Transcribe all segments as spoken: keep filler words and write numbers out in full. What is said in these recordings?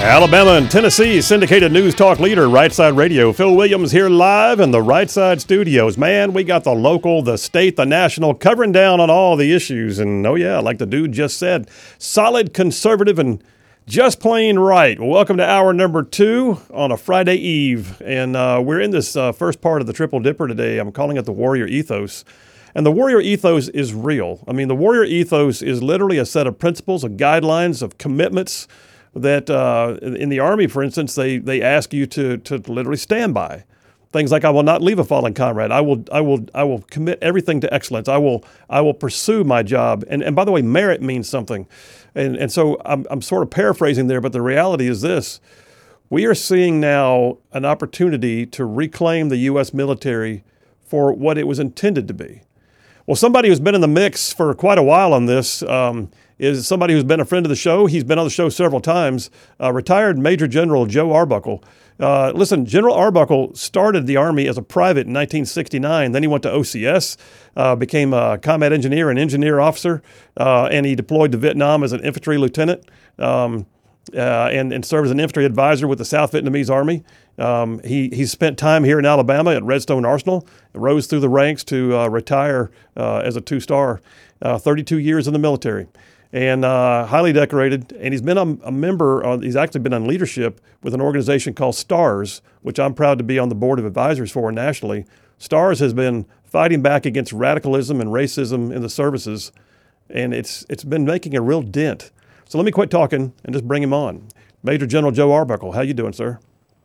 Alabama and Tennessee syndicated news talk leader, Right Side Radio. Phil Williams here live in the Right Side studios. Man, we got the local, the state, the national, covering down on all the issues. And, oh, yeah, like the dude just said, solid, conservative, and just plain right. Well, welcome to hour number two on a Friday eve. And uh, we're in this uh, first part of the Triple Dipper today. I'm calling it the Warrior Ethos. And the Warrior Ethos is real. I mean, the Warrior Ethos is literally a set of principles, of guidelines, of commitments that uh, in the Army, for instance, they, they ask you to to literally stand by. Things like, I will not leave a fallen comrade. I will I will I will commit everything to excellence. I will I will pursue my job. And and by the way, merit means something. And and so I'm I'm sort of paraphrasing there, but the reality is this: we are seeing now an opportunity to reclaim the U S military for what it was intended to be. Well, somebody who's been in the mix for quite a while on this um, is somebody who's been a friend of the show. He's been on the show several times, uh, retired Major General Joe Arbuckle. Uh, listen, General Arbuckle started the Army as a private in nineteen sixty-nine. Then he went to O C S, uh, became a combat engineer and engineer officer, uh, and he deployed to Vietnam as an infantry lieutenant. Um, Uh, and, and served as an infantry advisor with the South Vietnamese Army. Um, he he spent time here in Alabama at Redstone Arsenal, rose through the ranks to uh, retire uh, as a two-star, uh, thirty-two years in the military, and uh, highly decorated. And he's been a, a member, uh, he's actually been on leadership with an organization called STARS, which I'm proud to be on the board of advisors for nationally. STARS has been fighting back against radicalism and racism in the services, and it's it's been making a real dent. So let me quit talking and just bring him on. Major General Joe Arbuckle, how you doing, sir?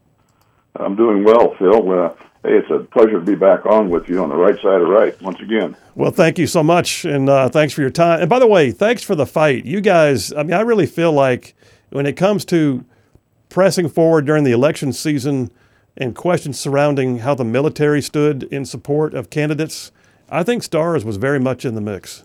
I'm doing well, Phil. Uh, hey, it's a pleasure to be back on with you on the right side of right once again. Well, thank you so much, and uh, thanks for your time. And by the way, thanks for the fight. You guys, I mean, I really feel like when it comes to pressing forward during the election season and questions surrounding how the military stood in support of candidates, I think STARS was very much in the mix.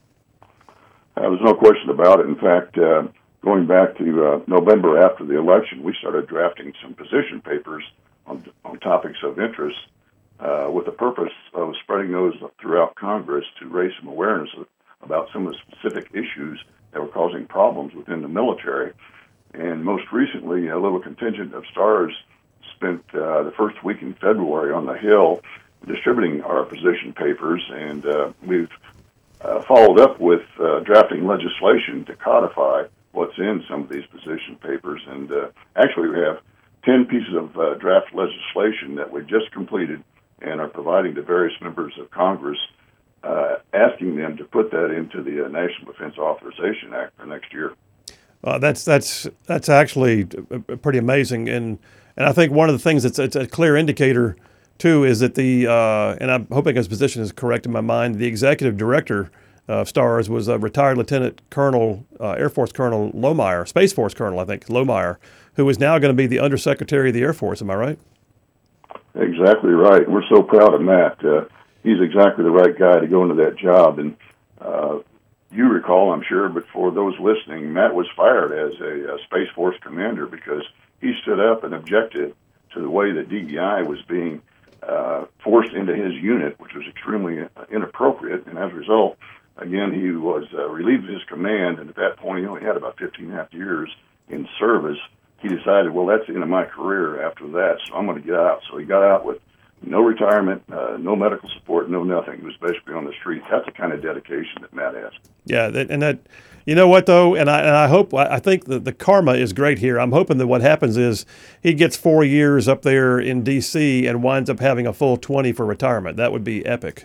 Uh, there's no question about it. In fact, uh, going back to uh, November after the election, we started drafting some position papers on, on topics of interest uh, with the purpose of spreading those throughout Congress to raise some awareness of, about some of the specific issues that were causing problems within the military. And most recently, a little contingent of STARS spent uh, the first week in February on the Hill distributing our position papers, and uh, we've Uh, followed up with uh, drafting legislation to codify what's in some of these position papers. And uh, actually we have ten pieces of uh, draft legislation that we just completed and are providing to various members of Congress, uh, asking them to put that into the uh, National Defense Authorization Act for next year. Uh, that's that's that's actually pretty amazing. And, and I think one of the things that's it's a clear indicator Two is that the, uh, and I'm hoping his position is correct in my mind, the executive director of STARS was a retired Lieutenant Colonel, uh, Air Force Colonel Lohmeyer, Space Force Colonel, I think, Lohmeyer, who is now going to be the Undersecretary of the Air Force. Am I right? Exactly right. We're so proud of Matt. Uh, he's exactly the right guy to go into that job. And uh, you recall, I'm sure, but for those listening, Matt was fired as a, a Space Force commander because he stood up and objected to the way that D E I was being Uh, forced into his unit, which was extremely uh, inappropriate. And as a result, again, he was uh, relieved of his command. And at that point, he only had about fifteen and a half years in service. He decided, well, that's the end of my career after that, so I'm going to get out. So he got out with no retirement, uh, no medical support, no nothing. He was basically on the street. That's the kind of dedication that Matt has. Yeah, that, and that, you know what though, and I and I hope I think that the karma is great here. I'm hoping that what happens is he gets four years up there in D C and winds up having a full twenty for retirement. That would be epic.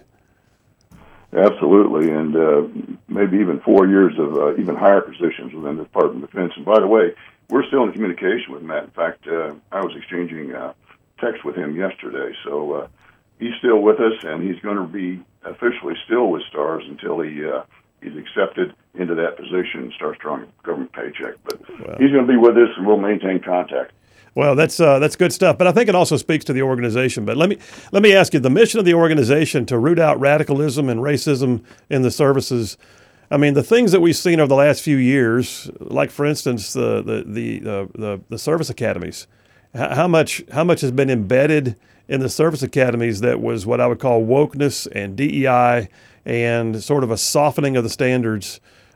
Absolutely, and uh, maybe even four years of uh, even higher positions within the Department of Defense. And by the way, we're still in communication with Matt. In fact, uh, I was exchanging uh, text with him yesterday, so uh, he's still with us, and he's going to be officially still with STARS until he uh, he's accepted into that position and starts drawing a government paycheck. But wow. He's going to be with us, and we'll maintain contact. Well, that's uh, that's good stuff, but I think it also speaks to the organization. But let me let me ask you, the mission of the organization to root out radicalism and racism in the services. I mean, the things that we've seen over the last few years, like for instance, the the the the, the, the service academies. How much how much has been embedded in the service academies that was what I would call wokeness and D E I and sort of a softening of the standards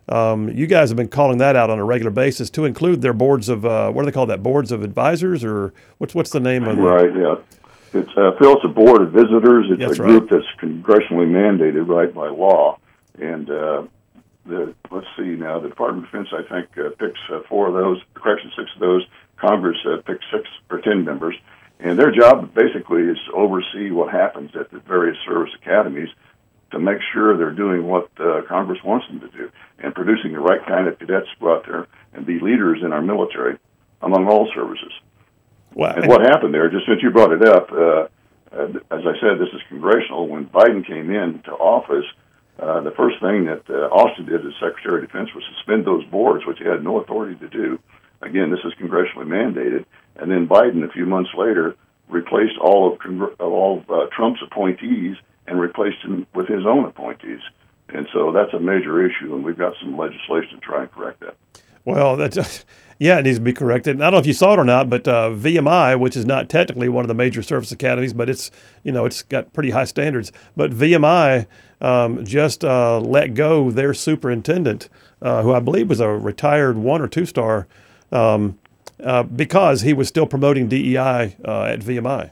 Um, you guys have been calling that out on a regular basis to include their boards of uh, what do they call that? Boards of advisors, or what's what's the name of the? Right. Yeah. It's uh, Phil. It's a board of visitors. It's That's a right. group that's congressionally mandated, right, by law. And uh, the let's see now, the Department of Defense, I think, uh, picks uh, four of those. Correction, six of those. Congress uh, picks six or ten members, and their job basically is to oversee what happens at the various service academies, to make sure they're doing what uh, Congress wants them to do and producing the right kind of cadets to go out there and be leaders in our military among all services. Wow. And what happened there, just since you brought it up, uh, uh, as I said, this is congressional. When Biden came into office, uh, the first thing that uh, Austin did as Secretary of Defense was suspend those boards, which he had no authority to do. Again, this is congressionally mandated. And then Biden, a few months later, replaced all of, Congre- of all of uh, Trump's appointees and replaced him with his own appointees. And so that's a major issue, and we've got some legislation to try and correct that. Well, that's, yeah, it needs to be corrected. And I don't know if you saw it or not, but uh, V M I, which is not technically one of the major service academies, but it's, you know, it's got pretty high standards. But V M I um, just uh, let go their superintendent, uh, who I believe was a retired one or two star, um, uh, because he was still promoting D E I uh, at V M I.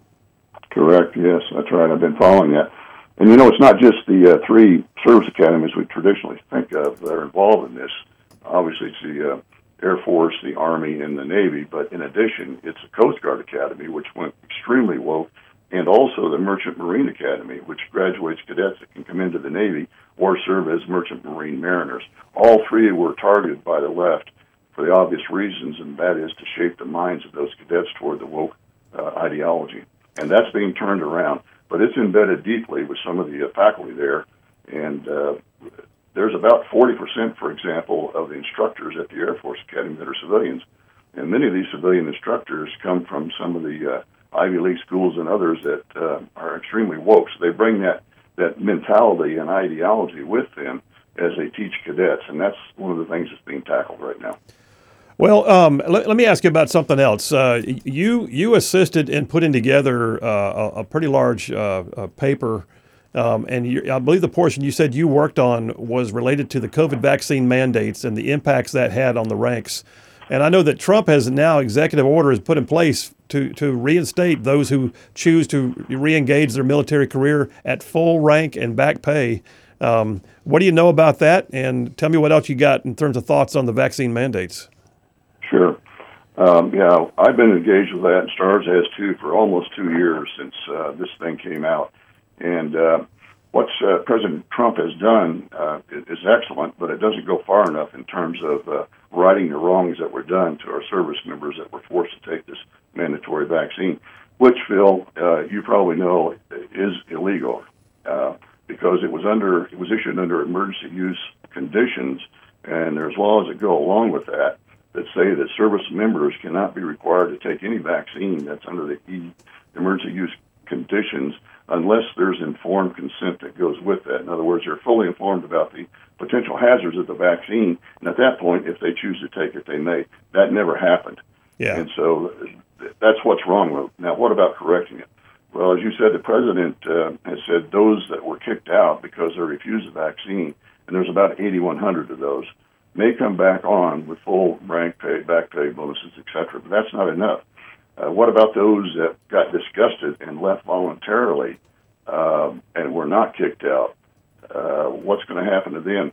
Correct, yes, that's right. I've been following that. And, you know, it's not just the uh, three service academies we traditionally think of that are involved in this. Obviously, it's the uh, Air Force, the Army, and the Navy, but in addition, it's the Coast Guard Academy, which went extremely woke, and also the Merchant Marine Academy, which graduates cadets that can come into the Navy or serve as Merchant Marine mariners. All three were targeted by the left for the obvious reasons, and that is to shape the minds of those cadets toward the woke uh, ideology. And that's being turned around, but it's embedded deeply with some of the uh, faculty there, and uh, there's about forty percent, for example, of the instructors at the Air Force Academy that are civilians. And many of these civilian instructors come from some of the uh, Ivy League schools and others that uh, are extremely woke. So they bring that, that mentality and ideology with them as they teach cadets. And that's one of the things that's being tackled right now. Well, um, let, let me ask you about something else. Uh, you you assisted in putting together uh, a, a pretty large uh, uh, paper. Um, and you, I believe the portion you said you worked on was related to the COVID vaccine mandates and the impacts that had on the ranks. And I know that Trump has now executive orders put in place to, to reinstate those who choose to reengage their military career at full rank and back pay. Um, what do you know about that? And tell me what else you got in terms of thoughts on the vaccine mandates. Sure. Um, yeah, I've been engaged with that, and STARS has too, for almost two years since uh, this thing came out. And uh, what uh, President Trump has done uh, is excellent, but it doesn't go far enough in terms of uh, righting the wrongs that were done to our service members that were forced to take this mandatory vaccine, which, Phil, uh, you probably know, is illegal uh, because it was under it was issued under emergency use conditions, and there's laws that go along with that that say that service members cannot be required to take any vaccine that's under the e- emergency use conditions unless there's informed consent that goes with that. In other words, they're fully informed about the potential hazards of the vaccine, and at that point, if they choose to take it, they may. That never happened. Yeah. And so that's what's wrong with it. Now, what about correcting it? Well, as you said, the president uh, has said those that were kicked out because they refused the vaccine, and there's about eighty-one hundred of those, may come back on with full rank pay, back pay, bonuses, et cetera, but that's not enough. Uh, what about those that got disgusted and left voluntarily uh, and were not kicked out? Uh, what's going to happen to them?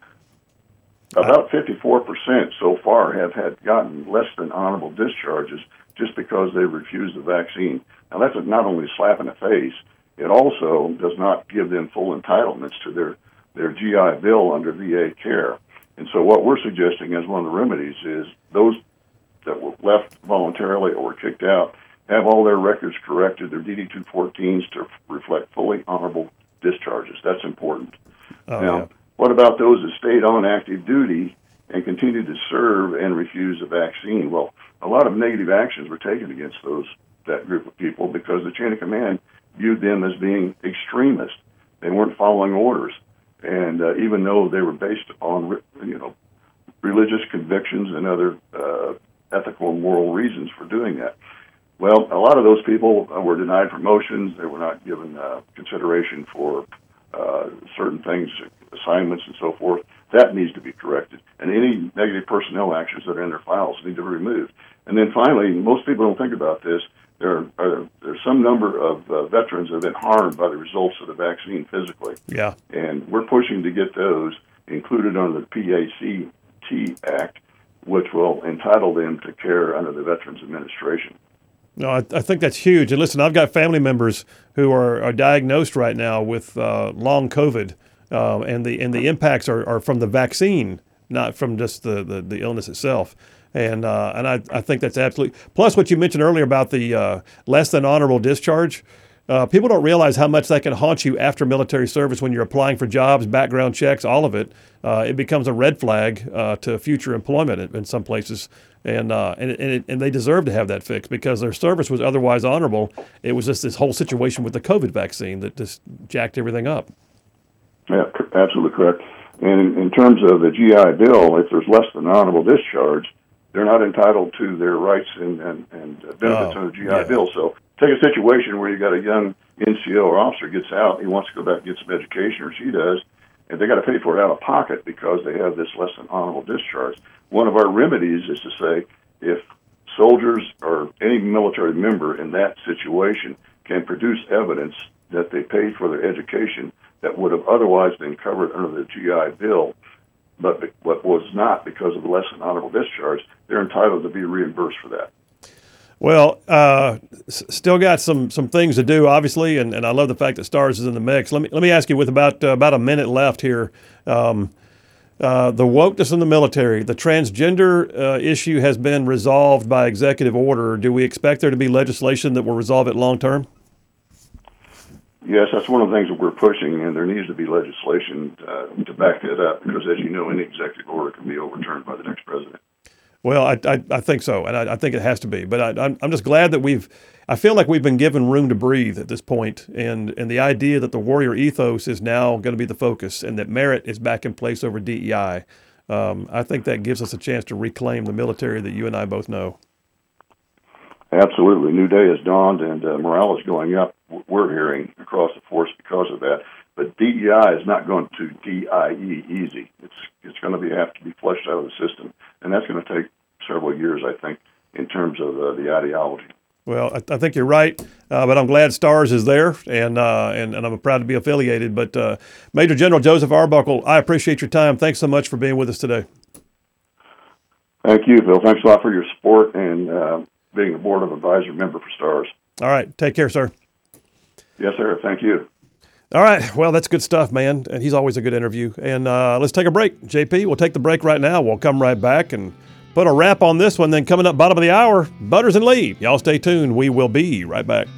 About fifty-four percent so far have had gotten less than honorable discharges just because they refused the vaccine. Now, that's not only a slap in the face, it also does not give them full entitlements to their, their G I Bill under V A care. And so what we're suggesting as one of the remedies is those that were left voluntarily or were kicked out have all their records corrected, their D D two fourteens to reflect fully honorable discharges. That's important. Oh, now, yeah. What about those that stayed on active duty and continued to serve and refuse the vaccine? Well, a lot of negative actions were taken against those that group of people because the chain of command viewed them as being extremists. They weren't following orders. And uh, even though they were based upon, you know, religious convictions and other uh, ethical and moral reasons for doing that. Well, a lot of those people uh, were denied promotions. They were not given uh, consideration for uh, certain things, assignments and so forth. That needs to be corrected. And any negative personnel actions that are in their files need to be removed. And then finally, most people don't think about this, there are there's some number of uh, veterans that have been harmed by the results of the vaccine physically. Yeah. And we're pushing to get those included under the P A C T Act, which will entitle them to care under the Veterans Administration. No, I, I think that's huge. And listen, I've got family members who are, are diagnosed right now with uh, long COVID, uh, and the and the impacts are, are from the vaccine, not from just the, the, the illness itself. And uh, and I, I think that's absolutely. Plus, what you mentioned earlier about the uh, less than honorable discharge. Uh, people don't realize how much that can haunt you after military service when you're applying for jobs, background checks, all of it. Uh, it becomes a red flag uh, to future employment in, in some places, and uh, and and, it, and they deserve to have that fixed because their service was otherwise honorable. It was just this whole situation with the COVID vaccine that just jacked everything up. Yeah, absolutely correct. And in, in terms of the G I Bill, if there's less than honorable discharge, they're not entitled to their rights and, and, and benefits Oh, under the G I yeah. Bill. So take a situation where you got a young N C O or officer gets out, he wants to go back and get some education, or she does, and they got to pay for it out of pocket because they have this less than honorable discharge. One of our remedies is to say if soldiers or any military member in that situation can produce evidence that they paid for their education that would have otherwise been covered under the G I Bill, but what was not because of the less than honorable discharge, they're entitled to be reimbursed for that. Well, uh, s- still got some some things to do, obviously, and, and I love the fact that STARS is in the mix. Let me let me ask you, with about uh, about a minute left here, um, uh, the wokeness in the military, the transgender uh, issue has been resolved by executive order. Do we expect there to be legislation that will resolve it long term? Yes, that's one of the things that we're pushing, and there needs to be legislation uh, to back that up because, as you know, any executive order can be overturned by the next president. Well, I, I, I think so, and I, I think it has to be. But I, I'm, I'm just glad that we've – I feel like we've been given room to breathe at this point, and, and the idea that the warrior ethos is now going to be the focus and that merit is back in place over D E I, um, I think that gives us a chance to reclaim the military that you and I both know. Absolutely. New day has dawned, and uh, morale is going up. We're hearing across the force because of that. But D E I is not going to D I E easy. It's it's going to be have to be flushed out of the system, and that's going to take several years, I think, in terms of uh, the ideology. Well, I, I think you're right, uh, but I'm glad STARS is there, and uh, and, and I'm proud to be affiliated. But uh, Major General Joseph Arbuckle, I appreciate your time. Thanks so much for being with us today. Thank you, Phil. Thanks a lot for your support and uh, being a board of advisor member for STARS. All right. Take care, sir. Yes, sir. Thank you. All right. Well, that's good stuff, man. And he's always a good interview. And uh, let's take a break. J P, we'll take the break right now. We'll come right back and put a wrap on this one. Then coming up bottom of the hour, Butters and Lee. Y'all stay tuned. We will be right back.